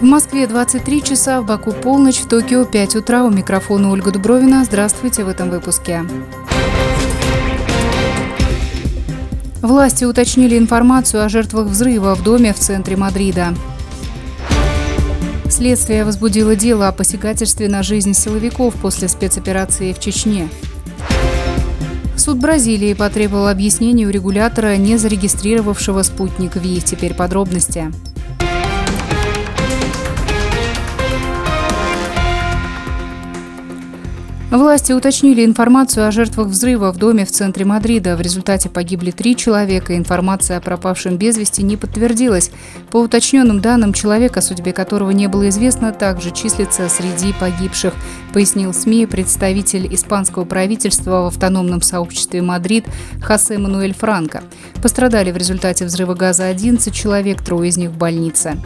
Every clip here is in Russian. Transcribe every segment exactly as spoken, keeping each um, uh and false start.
В Москве двадцать три часа, в Баку полночь, в Токио пять утра. У микрофона Ольга Дубровина. Здравствуйте в этом выпуске. Власти уточнили информацию о жертвах взрыва в доме в центре Мадрида. Следствие возбудило дело о посягательстве на жизнь силовиков после спецоперации в Чечне. Суд Бразилии потребовал объяснений у регулятора, не зарегистрировавшего спутник Ви. Теперь подробности. Власти уточнили информацию о жертвах взрыва в доме в центре Мадрида. В результате погибли три человека. Информация о пропавшем без вести не подтвердилась. По уточненным данным, человек, о судьбе которого не было известно, также числится среди погибших, пояснил СМИ представитель испанского правительства в автономном сообществе Мадрид Хосе Мануэль Франко. Пострадали в результате взрыва газа одиннадцать человек, трое из них в больнице.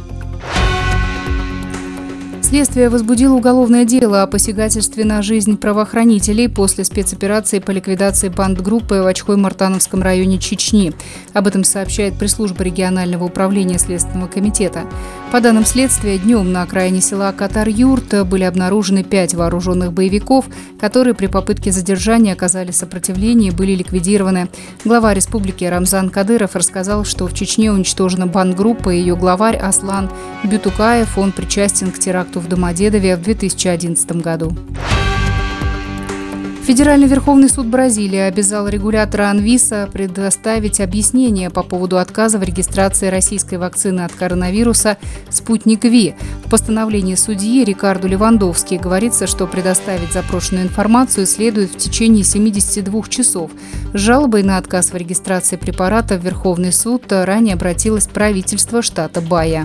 Следствие возбудило уголовное дело о посягательстве на жизнь правоохранителей после спецоперации по ликвидации бандгруппы в Очхой-Мартановском районе Чечни. Об этом сообщает пресс-служба регионального управления Следственного комитета. По данным следствия, днем на окраине села Катар-Юрт были обнаружены пять вооруженных боевиков, которые при попытке задержания оказали сопротивление и были ликвидированы. Глава республики Рамзан Кадыров рассказал, что в Чечне уничтожена бандгруппа и ее главарь Аслан Бютукаев. Он причастен к теракту в Домодедове в две тысячи одиннадцатом году. Федеральный Верховный суд Бразилии обязал регулятора Анвиса предоставить объяснение по поводу отказа в регистрации российской вакцины от коронавируса «Спутник Ви». В постановлении судьи Рикарду Левандовски говорится, что предоставить запрошенную информацию следует в течение семидесяти двух часов. С жалобой на отказ в регистрации препарата в Верховный суд ранее обратилось правительство штата Бая.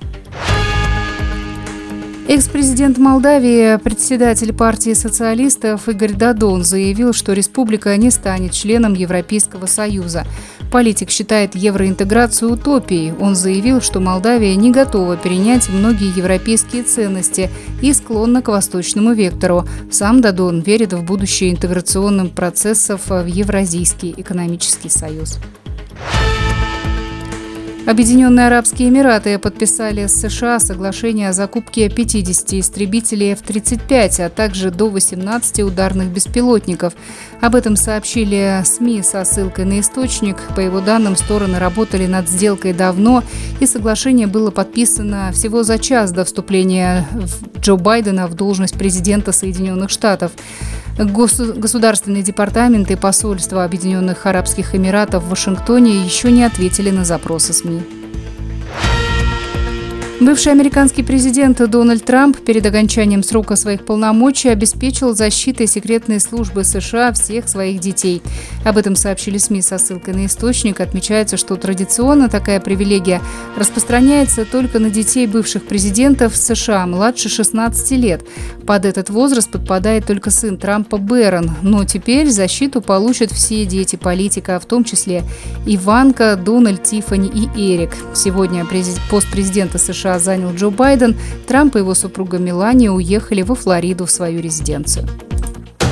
Экс-президент Молдавии, председатель партии социалистов Игорь Додон заявил, что республика не станет членом Европейского Союза. Политик считает евроинтеграцию утопией. Он заявил, что Молдавия не готова перенять многие европейские ценности и склонна к восточному вектору. Сам Додон верит в будущее интеграционных процессов в Евразийский экономический союз. Объединенные Арабские Эмираты подписали с США соглашение о закупке пятидесяти истребителей эф тридцать пять, а также до восемнадцати ударных беспилотников. Об этом сообщили СМИ со ссылкой на источник. По его данным, стороны работали над сделкой давно, и соглашение было подписано всего за час до вступления Джо Байдена в должность президента Соединенных Штатов. Государственный департамент и посольство Объединенных Арабских Эмиратов в Вашингтоне еще не ответили на запросы СМИ. Бывший американский президент Дональд Трамп перед окончанием срока своих полномочий обеспечил защитой секретной службы США всех своих детей. Об этом сообщили СМИ со ссылкой на источник. Отмечается, что традиционно такая привилегия распространяется только на детей бывших президентов США младше шестнадцати лет. Под этот возраст подпадает только сын Трампа Бэрон. Но теперь защиту получат все дети политика, в том числе Иванка, Дональд, Тиффани и Эрик. Сегодня пост президента США занял Джо Байден. Трамп и его супруга Мелания уехали во Флориду в свою резиденцию.